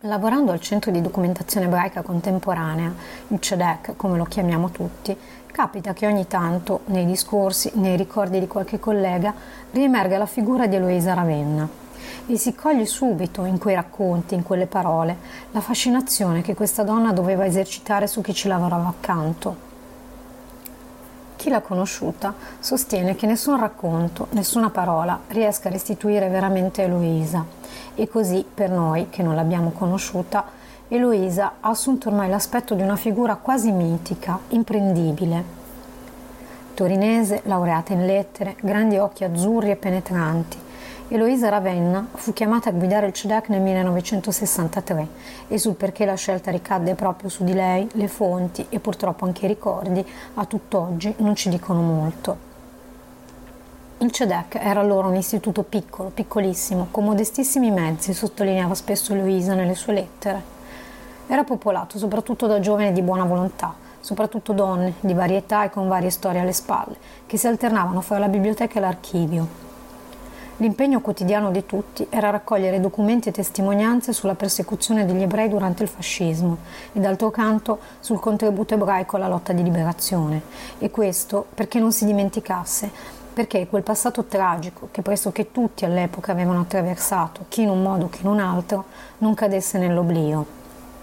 Lavorando al Centro di Documentazione Ebraica Contemporanea, il CEDEC, come lo chiamiamo tutti, capita che ogni tanto, nei discorsi, nei ricordi di qualche collega, riemerga la figura di Eloisa Ravenna e si coglie subito, in quei racconti, in quelle parole, la fascinazione che questa donna doveva esercitare su chi ci lavorava accanto. Chi l'ha conosciuta sostiene che nessun racconto, nessuna parola riesca a restituire veramente Eloisa. E così, per noi, che non l'abbiamo conosciuta, Eloisa ha assunto ormai l'aspetto di una figura quasi mitica, imprendibile. Torinese, laureata in lettere, grandi occhi azzurri e penetranti, Eloisa Ravenna fu chiamata a guidare il CEDEC nel 1963 e sul perché la scelta ricadde proprio su di lei, le fonti e purtroppo anche i ricordi, a tutt'oggi non ci dicono molto. Il CEDEC era allora un istituto piccolo, piccolissimo, con modestissimi mezzi, sottolineava spesso Eloisa nelle sue lettere. Era popolato soprattutto da giovani di buona volontà, soprattutto donne di varie età e con varie storie alle spalle, che si alternavano fra la biblioteca e l'archivio. L'impegno quotidiano di tutti era raccogliere documenti e testimonianze sulla persecuzione degli ebrei durante il fascismo e d'altro canto sul contributo ebraico alla lotta di liberazione. E questo perché non si dimenticasse, perché quel passato tragico che pressoché tutti all'epoca avevano attraversato, chi in un modo chi in un altro, non cadesse nell'oblio.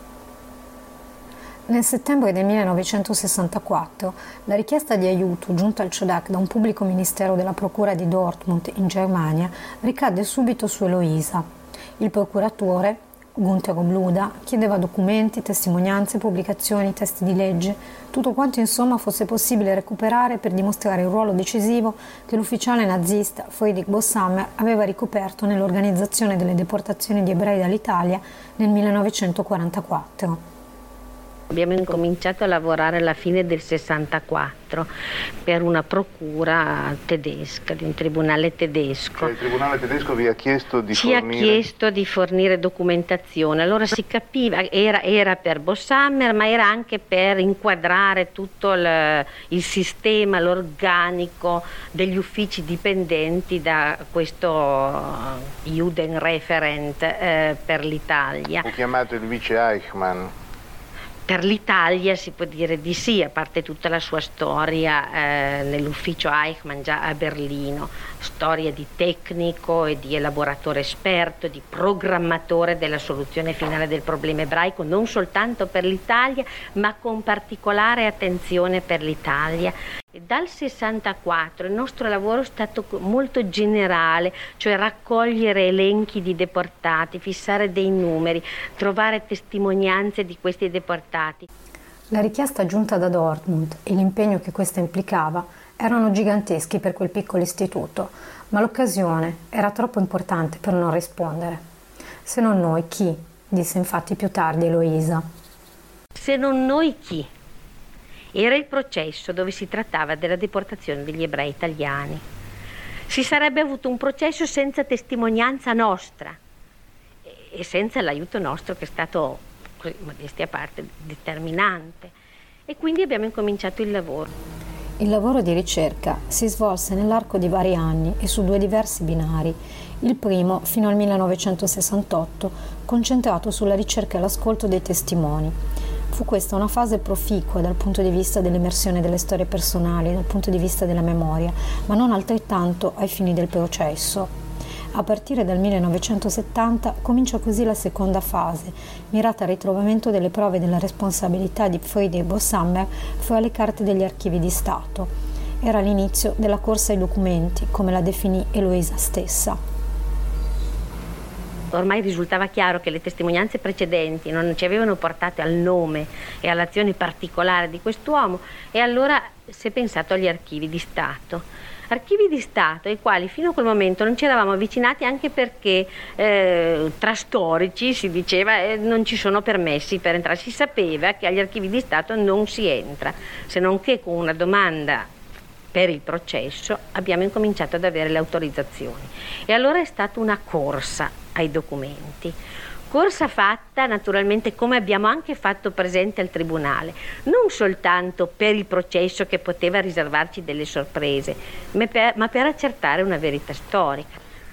Nel settembre del 1964 la richiesta di aiuto giunta al CEDEC da un pubblico ministero della Procura di Dortmund in Germania ricadde subito su Eloisa. Il procuratore, Gunther Obluda, chiedeva documenti, testimonianze, pubblicazioni, testi di legge, tutto quanto insomma fosse possibile recuperare per dimostrare il ruolo decisivo che l'ufficiale nazista Friedrich Bossammer aveva ricoperto nell'organizzazione delle deportazioni di ebrei dall'Italia nel 1944. Abbiamo incominciato a lavorare alla fine del 64 per una procura tedesca, di un tribunale tedesco. Cioè il tribunale tedesco vi ha chiesto di Ci ha chiesto di fornire documentazione. Allora si capiva, era per Bossammer, ma era anche per inquadrare tutto il sistema, l'organico degli uffici dipendenti da questo Judenreferent per l'Italia. Fu chiamato il vice Eichmann. Per l'Italia si può dire di sì, a parte tutta la sua storia nell'ufficio Eichmann già a Berlino, storia di tecnico e di elaboratore esperto, di programmatore della soluzione finale del problema ebraico, non soltanto per l'Italia, ma con particolare attenzione per l'Italia. E dal 64 il nostro lavoro è stato molto generale, cioè raccogliere elenchi di deportati, fissare dei numeri, trovare testimonianze di questi deportati. La richiesta giunta da Dortmund e l'impegno che questa implicava erano giganteschi per quel piccolo istituto, ma l'occasione era troppo importante per non rispondere. Se non noi, chi? Disse infatti più tardi Eloisa. Se non noi, chi? Era il processo dove si trattava della deportazione degli ebrei italiani. Si sarebbe avuto un processo senza testimonianza nostra e senza l'aiuto nostro che è stato, così, modestia a parte, determinante. E quindi abbiamo incominciato il lavoro. Il lavoro di ricerca si svolse nell'arco di vari anni e su due diversi binari. Il primo, fino al 1968, concentrato sulla ricerca e l'ascolto dei testimoni. Fu questa una fase proficua dal punto di vista dell'emersione delle storie personali, dal punto di vista della memoria, ma non altrettanto ai fini del processo. A partire dal 1970 comincia così la seconda fase, mirata al ritrovamento delle prove della responsabilità di Friedrich Bossammer fra le carte degli archivi di Stato. Era l'inizio della corsa ai documenti, come la definì Eloisa stessa. Ormai risultava chiaro che le testimonianze precedenti non ci avevano portato al nome e all'azione particolare di quest'uomo e allora si è pensato agli archivi di Stato. Archivi di Stato ai quali fino a quel momento non ci eravamo avvicinati anche perché tra storici si diceva non ci sono permessi per entrare. Si sapeva che agli archivi di Stato non si entra, se non che con una domanda per il processo abbiamo incominciato ad avere le autorizzazioni. E allora è stata una corsa ai documenti. Corsa fatta naturalmente come abbiamo anche fatto presente al Tribunale, non soltanto per il processo che poteva riservarci delle sorprese, ma per accertare una verità storica.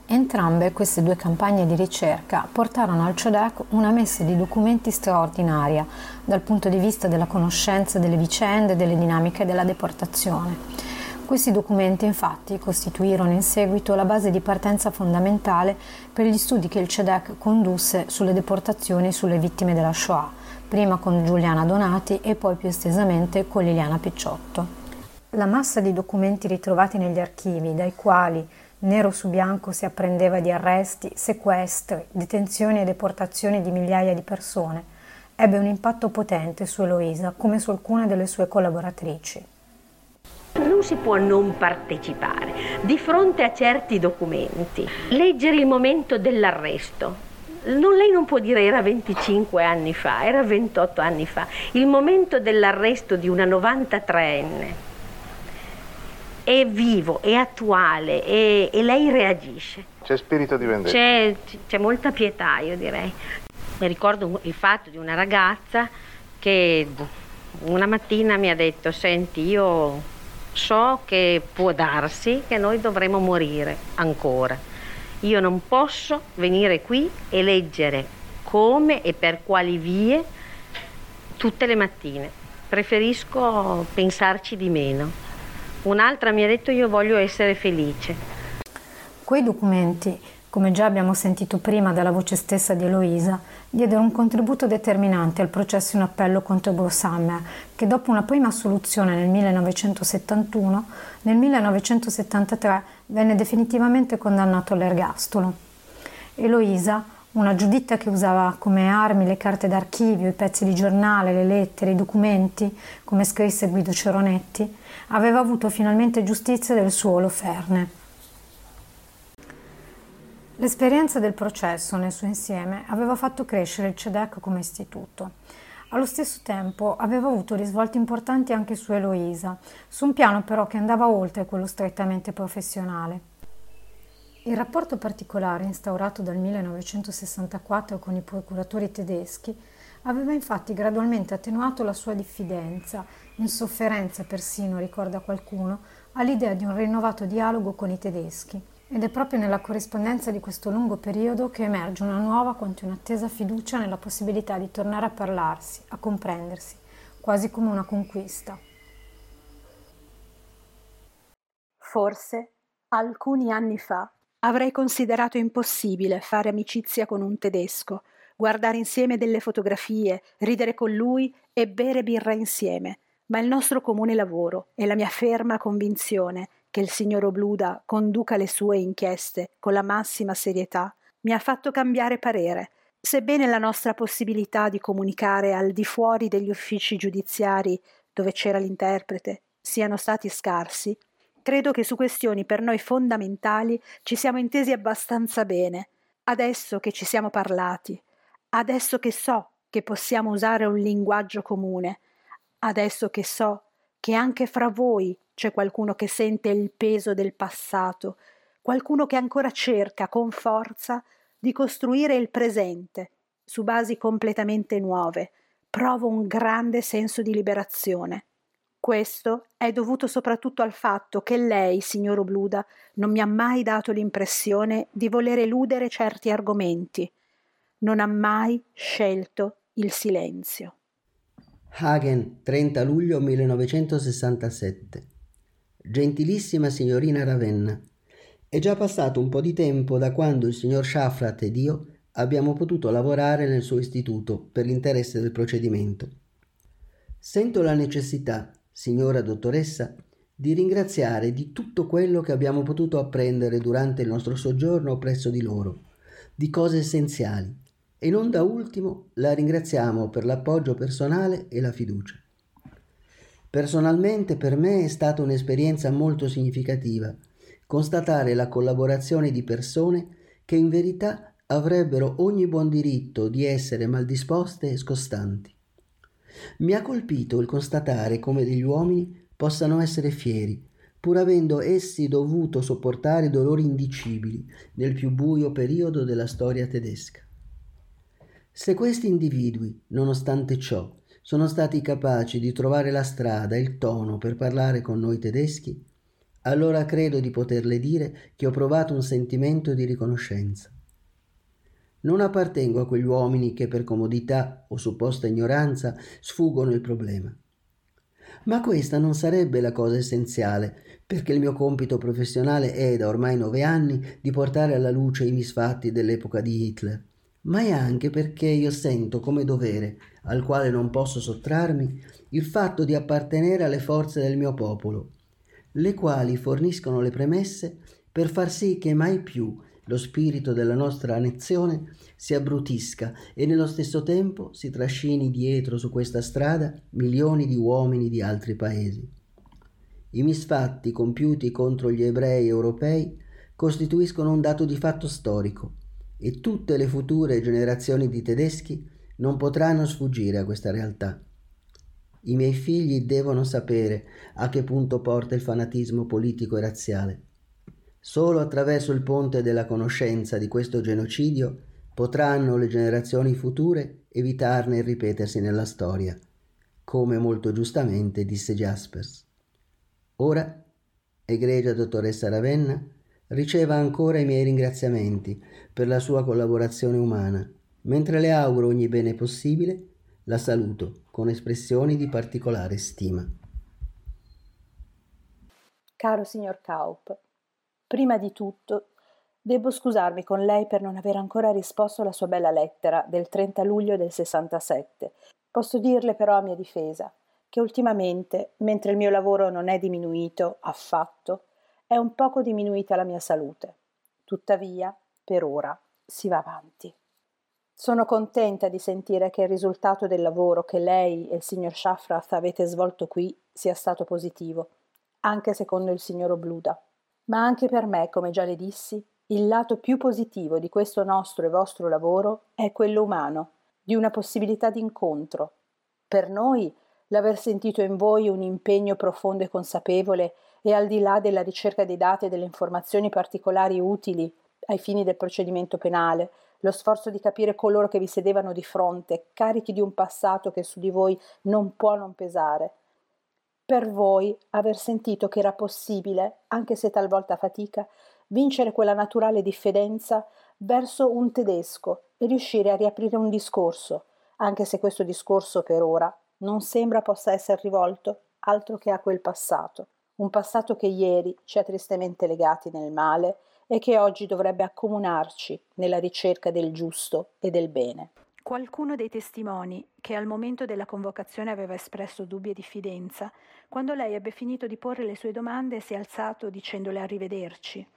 Entrambe queste due campagne di ricerca portarono al CEDEC una messe di documenti straordinaria dal punto di vista della conoscenza delle vicende e delle dinamiche della deportazione. Questi documenti infatti costituirono in seguito la base di partenza fondamentale per gli studi che il CEDEC condusse sulle deportazioni e sulle vittime della Shoah, prima con Giuliana Donati e poi più estesamente con Liliana Picciotto. La massa di documenti ritrovati negli archivi, dai quali nero su bianco si apprendeva di arresti, sequestri, detenzioni e deportazioni di migliaia di persone, ebbe un impatto potente su Eloisa come su alcune delle sue collaboratrici. Non si può non partecipare di fronte a certi documenti, leggere il momento dell'arresto. Lei non può dire era 25 anni fa, era 28 anni fa, il momento dell'arresto di una 93enne. È vivo, è attuale e lei reagisce. C'è spirito di vendetta. C'è molta pietà, io direi. Mi ricordo il fatto di una ragazza che una mattina mi ha detto: senti, io so che può darsi che noi dovremo morire ancora. Io non posso venire qui e leggere come e per quali vie tutte le mattine. Preferisco pensarci di meno. Un'altra mi ha detto: io voglio essere felice. Quei documenti, come già abbiamo sentito prima dalla voce stessa di Eloisa, diedero un contributo determinante al processo in appello contro Bruce Hammer, che dopo una prima assoluzione nel 1971, nel 1973 venne definitivamente condannato all'ergastolo. Eloisa, una giuditta che usava come armi le carte d'archivio, i pezzi di giornale, le lettere, i documenti, come scrisse Guido Ceronetti, aveva avuto finalmente giustizia del suo Oloferne. L'esperienza del processo nel suo insieme aveva fatto crescere il CEDEC come istituto. Allo stesso tempo aveva avuto risvolti importanti anche su Eloisa, su un piano però che andava oltre quello strettamente professionale. Il rapporto particolare instaurato dal 1964 con i procuratori tedeschi aveva infatti gradualmente attenuato la sua diffidenza, insofferenza persino, ricorda qualcuno, all'idea di un rinnovato dialogo con i tedeschi. Ed è proprio nella corrispondenza di questo lungo periodo che emerge una nuova quanto inattesa fiducia nella possibilità di tornare a parlarsi, a comprendersi, quasi come una conquista. Forse, alcuni anni fa, avrei considerato impossibile fare amicizia con un tedesco, guardare insieme delle fotografie, ridere con lui e bere birra insieme, ma il nostro comune lavoro e la mia ferma convinzione che il signor Obluda conduca le sue inchieste con la massima serietà mi ha fatto cambiare parere. Sebbene la nostra possibilità di comunicare al di fuori degli uffici giudiziari dove c'era l'interprete siano stati scarsi, credo che su questioni per noi fondamentali ci siamo intesi abbastanza bene. Adesso che ci siamo parlati, adesso che so che possiamo usare un linguaggio comune, adesso che so che anche fra voi c'è qualcuno che sente il peso del passato, qualcuno che ancora cerca con forza di costruire il presente su basi completamente nuove, provo un grande senso di liberazione. Questo è dovuto soprattutto al fatto che lei, signor Obluda, non mi ha mai dato l'impressione di voler eludere certi argomenti. Non ha mai scelto il silenzio. Hagen, 30 luglio 1967. Gentilissima signorina Ravenna, è già passato un po' di tempo da quando il signor Schaffrath ed io abbiamo potuto lavorare nel suo istituto per l'interesse del procedimento. Sento la necessità, signora dottoressa, di ringraziare di tutto quello che abbiamo potuto apprendere durante il nostro soggiorno presso di loro, di cose essenziali, e non da ultimo la ringraziamo per l'appoggio personale e la fiducia. Personalmente per me è stata un'esperienza molto significativa constatare la collaborazione di persone che in verità avrebbero ogni buon diritto di essere maldisposte e scostanti. Mi ha colpito il constatare come degli uomini possano essere fieri, pur avendo essi dovuto sopportare dolori indicibili nel più buio periodo della storia tedesca. Se questi individui, nonostante ciò, sono stati capaci di trovare la strada e il tono per parlare con noi tedeschi, allora credo di poterle dire che ho provato un sentimento di riconoscenza. Non appartengo a quegli uomini che per comodità o supposta ignoranza sfuggono il problema. Ma questa non sarebbe la cosa essenziale, perché il mio compito professionale è, da ormai 9 anni, di portare alla luce i misfatti dell'epoca di Hitler, ma è anche perché io sento come dovere, al quale non posso sottrarmi, il fatto di appartenere alle forze del mio popolo, le quali forniscono le premesse per far sì che mai più lo spirito della nostra nazione si abbrutisca e nello stesso tempo si trascini dietro su questa strada milioni di uomini di altri paesi. I misfatti compiuti contro gli ebrei europei costituiscono un dato di fatto storico e tutte le future generazioni di tedeschi non potranno sfuggire a questa realtà. I miei figli devono sapere a che punto porta il fanatismo politico e razziale. Solo attraverso il ponte della conoscenza di questo genocidio potranno le generazioni future evitarne il ripetersi nella storia, come molto giustamente disse Jaspers. Ora, egregia dottoressa Ravenna, riceva ancora i miei ringraziamenti per la sua collaborazione umana. Mentre le auguro ogni bene possibile, la saluto con espressioni di particolare stima. Caro signor Kaup, prima di tutto devo scusarmi con lei per non aver ancora risposto alla sua bella lettera del 30 luglio del 67. Posso dirle però a mia difesa che ultimamente, mentre il mio lavoro non è diminuito affatto, è un poco diminuita la mia salute. Tuttavia, per ora, si va avanti. Sono contenta di sentire che il risultato del lavoro che lei e il signor Shafrath avete svolto qui sia stato positivo, anche secondo il signor Obluda. Ma anche per me, come già le dissi, il lato più positivo di questo nostro e vostro lavoro è quello umano, di una possibilità di incontro. Per noi, l'aver sentito in voi un impegno profondo e consapevole e al di là della ricerca dei dati e delle informazioni particolari utili ai fini del procedimento penale, lo sforzo di capire coloro che vi sedevano di fronte, carichi di un passato che su di voi non può non pesare. Per voi aver sentito che era possibile, anche se talvolta a fatica, vincere quella naturale diffidenza verso un tedesco e riuscire a riaprire un discorso, anche se questo discorso per ora non sembra possa essere rivolto altro che a quel passato, un passato che ieri ci ha tristemente legati nel male e che oggi dovrebbe accomunarci nella ricerca del giusto e del bene. Qualcuno dei testimoni, che al momento della convocazione aveva espresso dubbi e diffidenza, quando lei ebbe finito di porre le sue domande si è alzato dicendole arrivederci.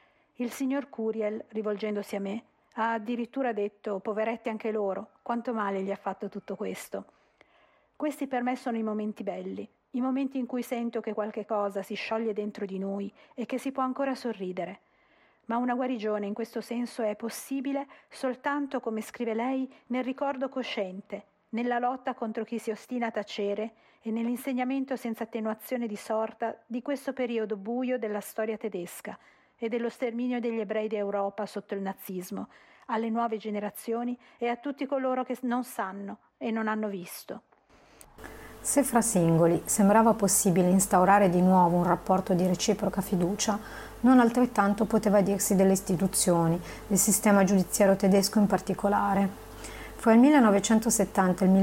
Il signor Curiel, rivolgendosi a me, ha addirittura detto «Poveretti anche loro, quanto male gli ha fatto tutto questo». Questi per me sono i momenti belli, i momenti in cui sento che qualche cosa si scioglie dentro di noi e che si può ancora sorridere. Ma una guarigione in questo senso è possibile soltanto, come scrive lei, nel ricordo cosciente, nella lotta contro chi si ostina a tacere e nell'insegnamento senza attenuazione di sorta di questo periodo buio della storia tedesca e dello sterminio degli ebrei d'Europa sotto il nazismo, alle nuove generazioni e a tutti coloro che non sanno e non hanno visto. Se fra singoli sembrava possibile instaurare di nuovo un rapporto di reciproca fiducia, non altrettanto poteva dirsi delle istituzioni, del sistema giudiziario tedesco in particolare. Fra il 1970 e il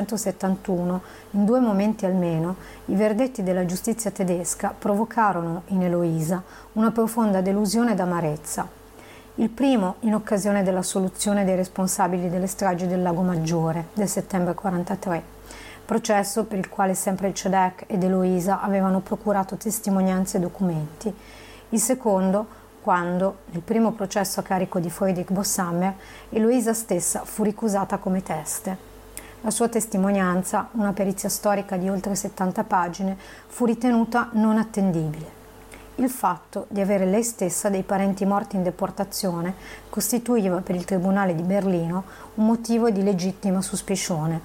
1971, in 2 momenti almeno, i verdetti della giustizia tedesca provocarono in Eloisa una profonda delusione ed amarezza. Il primo in occasione dell'assoluzione dei responsabili delle stragi del Lago Maggiore del settembre 1943, processo per il quale sempre il CEDEC ed Eloisa avevano procurato testimonianze e documenti. Il secondo, quando, nel primo processo a carico di Friedrich Bossammer, Eloisa stessa fu ricusata come teste. La sua testimonianza, una perizia storica di oltre 70 pagine, fu ritenuta non attendibile. Il fatto di avere lei stessa dei parenti morti in deportazione costituiva per il Tribunale di Berlino un motivo di legittima suspicione.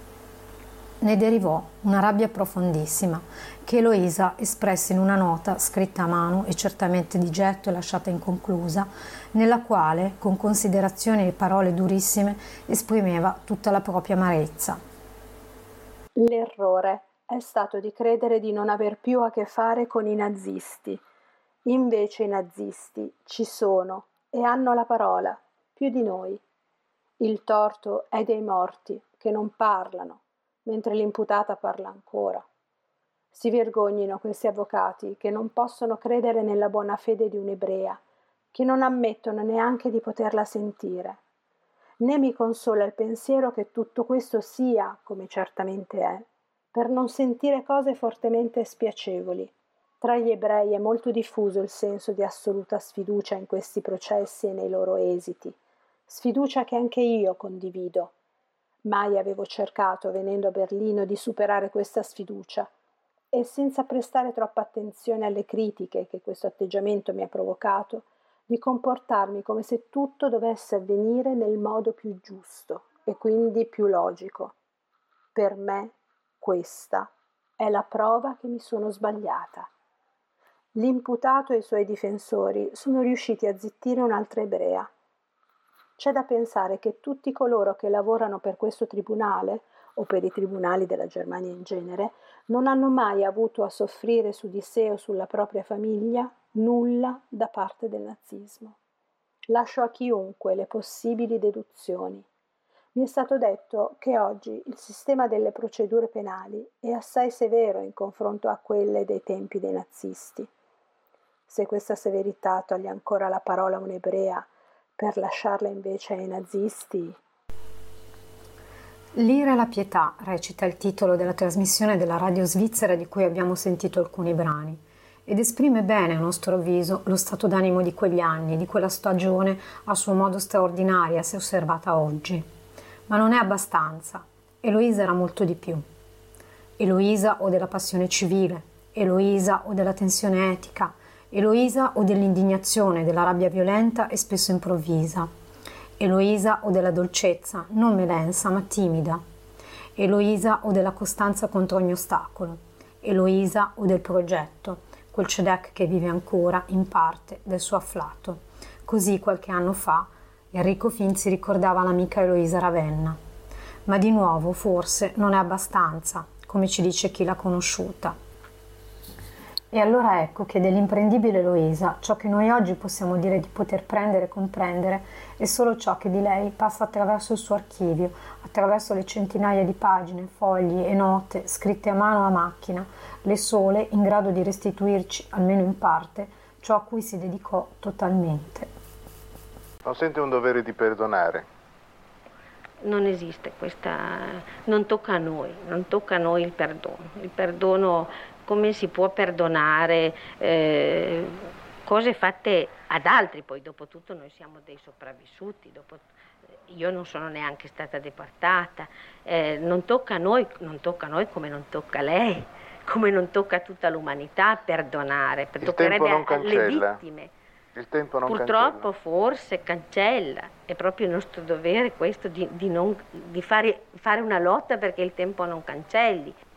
Ne derivò una rabbia profondissima che Eloisa espresse in una nota scritta a mano e certamente di getto e lasciata inconclusa, nella quale, con considerazioni e parole durissime, esprimeva tutta la propria amarezza. L'errore è stato di credere di non aver più a che fare con i nazisti. Invece i nazisti ci sono e hanno la parola, più di noi. Il torto è dei morti che non parlano, mentre l'imputata parla ancora. Si vergognino questi avvocati che non possono credere nella buona fede di un'ebrea, che non ammettono neanche di poterla sentire. Né mi consola il pensiero che tutto questo sia, come certamente è, per non sentire cose fortemente spiacevoli. Tra gli ebrei è molto diffuso il senso di assoluta sfiducia in questi processi e nei loro esiti, sfiducia che anche io condivido. Mai avevo cercato, venendo a Berlino, di superare questa sfiducia, e senza prestare troppa attenzione alle critiche che questo atteggiamento mi ha provocato, di comportarmi come se tutto dovesse avvenire nel modo più giusto e quindi più logico. Per me questa è la prova che mi sono sbagliata. L'imputato e i suoi difensori sono riusciti a zittire un'altra ebrea. C'è da pensare che tutti coloro che lavorano per questo tribunale, o per i tribunali della Germania in genere, non hanno mai avuto a soffrire su di sé o sulla propria famiglia nulla da parte del nazismo. Lascio a chiunque le possibili deduzioni. Mi è stato detto che oggi il sistema delle procedure penali è assai severo in confronto a quelle dei tempi dei nazisti. Se questa severità toglie ancora la parola a un'ebrea per lasciarla invece ai nazisti. L'ira e la pietà recita il titolo della trasmissione della radio svizzera di cui abbiamo sentito alcuni brani ed esprime bene, a nostro avviso, lo stato d'animo di quegli anni, di quella stagione a suo modo straordinaria se osservata oggi. Ma non è abbastanza. Eloisa era molto di più. Eloisa o della passione civile, Eloisa o della tensione etica, Eloisa o dell'indignazione, della rabbia violenta e spesso improvvisa, Eloisa o della dolcezza, non melensa ma timida, Eloisa o della costanza contro ogni ostacolo, Eloisa o del progetto, quel Cedek che vive ancora, in parte, del suo afflato. Così qualche anno fa Enrico Finzi ricordava l'amica Eloisa Ravenna. Ma di nuovo, forse, non è abbastanza, come ci dice chi l'ha conosciuta. E allora ecco che dell'imprendibile Eloisa ciò che noi oggi possiamo dire di poter prendere e comprendere è solo ciò che di lei passa attraverso il suo archivio, attraverso le centinaia di pagine, fogli e note scritte a mano o a macchina, le sole in grado di restituirci, almeno in parte, ciò a cui si dedicò totalmente. Non sente un dovere di perdonare? Non esiste questa, non tocca a noi il perdono. Il perdono, come si può perdonare cose fatte ad altri? Poi dopo tutto noi siamo dei sopravvissuti, io non sono neanche stata deportata, non tocca a noi come non tocca a lei, come non tocca a tutta l'umanità perdonare, toccherebbe alle vittime. Il tempo non Purtroppo cancella. forse cancella, è proprio il nostro dovere questo di fare una lotta perché il tempo non cancelli.